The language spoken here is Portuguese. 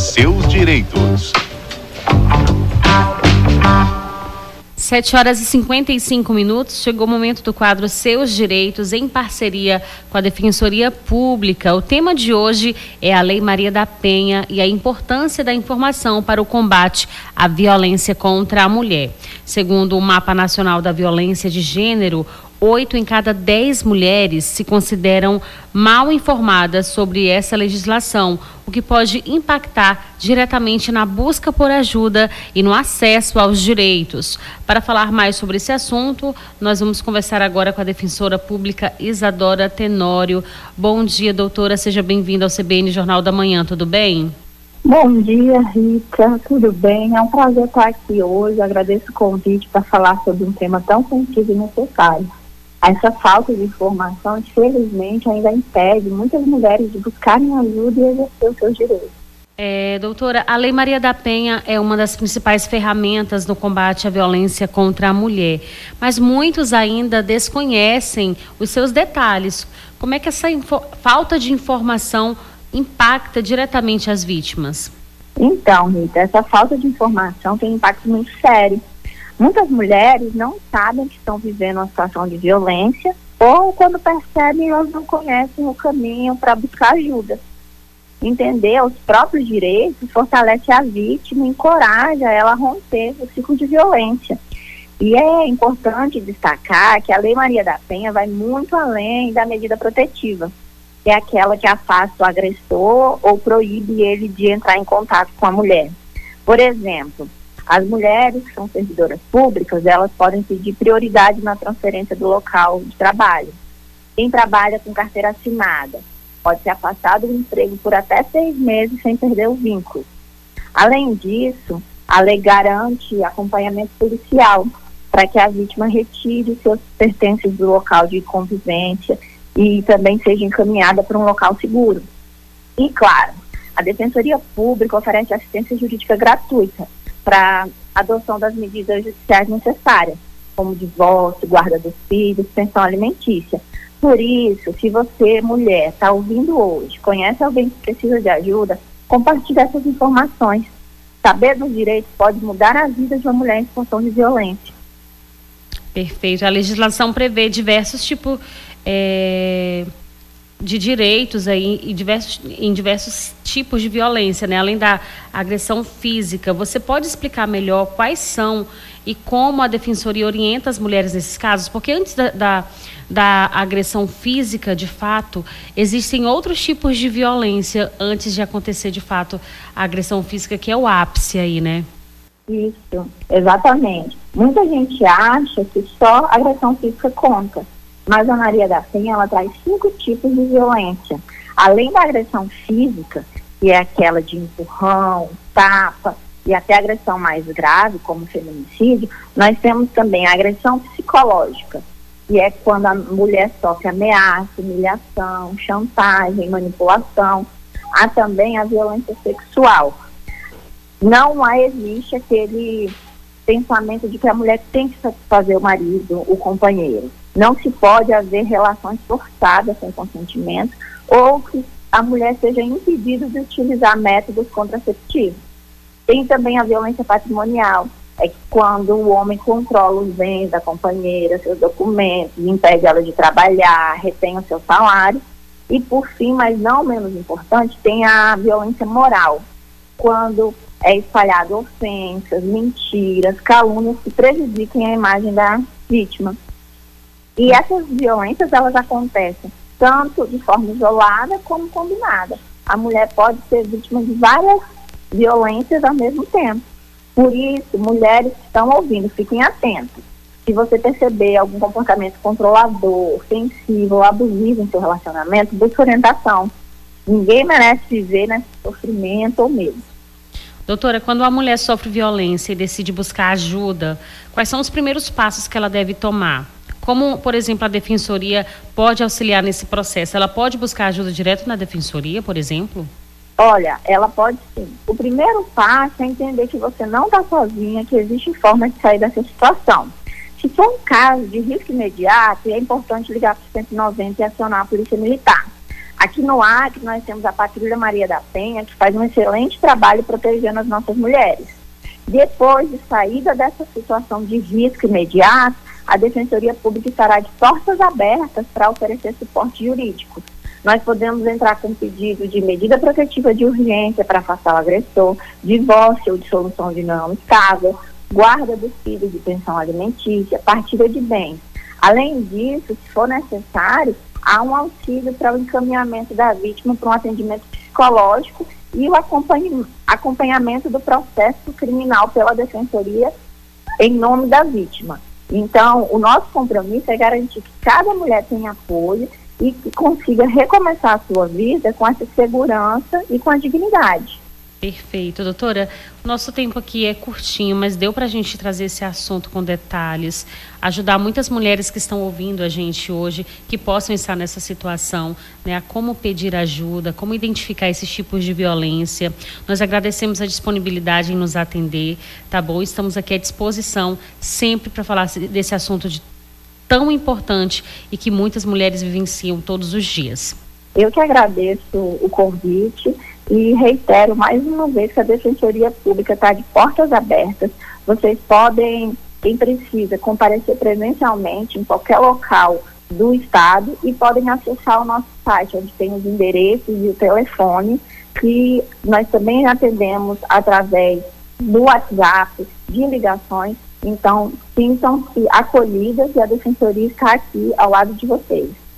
seus direitos. 7h55, chegou o momento do quadro Seus Direitos, em parceria com a Defensoria Pública. O tema de hoje é a Lei Maria da Penha e a importância da informação para o combate à violência contra a mulher. Segundo o Mapa Nacional da Violência de Gênero, 8 em cada 10 mulheres se consideram mal informadas sobre essa legislação, o que pode impactar diretamente na busca por ajuda e no acesso aos direitos. Para falar mais sobre esse assunto, nós vamos conversar agora com a defensora pública Isadora Tenório. Bom dia, doutora, seja bem-vinda ao CBN Jornal da Manhã, tudo bem? Bom dia, Rita, tudo bem? É um prazer estar aqui hoje, agradeço o convite para falar sobre um tema tão sensível e necessário. Essa falta de informação, infelizmente, ainda impede muitas mulheres de buscarem ajuda e exercer os seus direitos. Doutora, a Lei Maria da Penha é uma das principais ferramentas no combate à violência contra a mulher, mas muitos ainda desconhecem os seus detalhes. Como é que essa falta de informação impacta diretamente as vítimas? Então, Rita, essa falta de informação tem um impacto muito sério. Muitas mulheres não sabem que estão vivendo uma situação de violência ou, quando percebem, elas não conhecem o caminho para buscar ajuda. Entender os próprios direitos fortalece a vítima e encoraja ela a romper o ciclo de violência. E é importante destacar que a Lei Maria da Penha vai muito além da medida protetiva. É aquela que afasta o agressor ou proíbe ele de entrar em contato com a mulher. Por exemplo, as mulheres que são servidoras públicas, elas podem pedir prioridade na transferência do local de trabalho. Quem trabalha com carteira assinada pode ser afastado do emprego por até 6 meses sem perder o vínculo. Além disso, a lei garante acompanhamento policial para que a vítima retire seus pertences do local de convivência e também seja encaminhada para um local seguro. E, claro, a Defensoria Pública oferece assistência jurídica gratuita para adoção das medidas judiciais necessárias, como divórcio, guarda dos filhos, pensão alimentícia. Por isso, se você, mulher, está ouvindo hoje, conhece alguém que precisa de ajuda, compartilhe essas informações. Saber dos direitos pode mudar a vida de uma mulher em situação de violência. Perfeito. A legislação prevê diversos tipos de direitos aí, em diversos tipos de violência, né? Além da agressão física. Você pode explicar melhor quais são e como a Defensoria orienta as mulheres nesses casos? Porque antes da agressão física, de fato, existem outros tipos de violência antes de acontecer, de fato, a agressão física, que é o ápice aí, né? Isso, exatamente. Muita gente acha que só agressão física conta. Mas a Maria da Penha, ela traz 5 tipos de violência. Além da agressão física, que é aquela de empurrão, tapa, e até agressão mais grave, como feminicídio, nós temos também a agressão psicológica, que é quando a mulher sofre ameaça, humilhação, chantagem, manipulação. Há também a violência sexual. Não existe aquele pensamento de que a mulher tem que satisfazer o marido, o companheiro. Não se pode haver relações forçadas sem consentimento ou que a mulher seja impedida de utilizar métodos contraceptivos. Tem também a violência patrimonial, é que quando o homem controla os bens da companheira, seus documentos, impede ela de trabalhar, retém o seu salário. E por fim, mas não menos importante, tem a violência moral, quando é espalhado ofensas, mentiras, calúnias que prejudiquem a imagem da vítima. E essas violências, elas acontecem tanto de forma isolada como combinada. A mulher pode ser vítima de várias violências ao mesmo tempo. Por isso, mulheres que estão ouvindo, fiquem atentos. Se você perceber algum comportamento controlador, ofensivo ou abusivo em seu relacionamento, busque orientação. Ninguém merece viver nesse sofrimento ou medo. Doutora, quando a mulher sofre violência e decide buscar ajuda, quais são os primeiros passos que ela deve tomar? Como, por exemplo, a Defensoria pode auxiliar nesse processo? Ela pode buscar ajuda direto na Defensoria, por exemplo? Olha, ela pode sim. O primeiro passo é entender que você não está sozinha, que existe forma de sair dessa situação. Se for um caso de risco imediato, é importante ligar para o 190 e acionar a Polícia Militar. Aqui no Acre, nós temos a Patrulha Maria da Penha, que faz um excelente trabalho protegendo as nossas mulheres. Depois de saída dessa situação de risco imediato, a Defensoria Pública estará de portas abertas para oferecer suporte jurídico. Nós podemos entrar com pedido de medida protetiva de urgência para afastar o agressor, divórcio ou dissolução de união estável, guarda do filho de pensão alimentícia, partilha de bens. Além disso, se for necessário, há um auxílio para o encaminhamento da vítima para um atendimento psicológico e o acompanhamento do processo criminal pela Defensoria em nome da vítima. Então, o nosso compromisso é garantir que cada mulher tenha apoio e que consiga recomeçar a sua vida com essa segurança e com a dignidade. Perfeito, doutora. O nosso tempo aqui é curtinho, mas deu para a gente trazer esse assunto com detalhes, ajudar muitas mulheres que estão ouvindo a gente hoje, que possam estar nessa situação, né, a como pedir ajuda, como identificar esses tipos de violência. Nós agradecemos a disponibilidade em nos atender, tá bom? Estamos aqui à disposição sempre para falar desse assunto tão importante e que muitas mulheres vivenciam todos os dias. Eu que agradeço o convite e reitero mais uma vez que a Defensoria Pública está de portas abertas. Vocês podem, quem precisa, comparecer presencialmente em qualquer local do estado e podem acessar o nosso site, onde tem os endereços e o telefone, que nós também atendemos através do WhatsApp, de ligações. Então, sintam-se acolhidas e a Defensoria está aqui ao lado de vocês.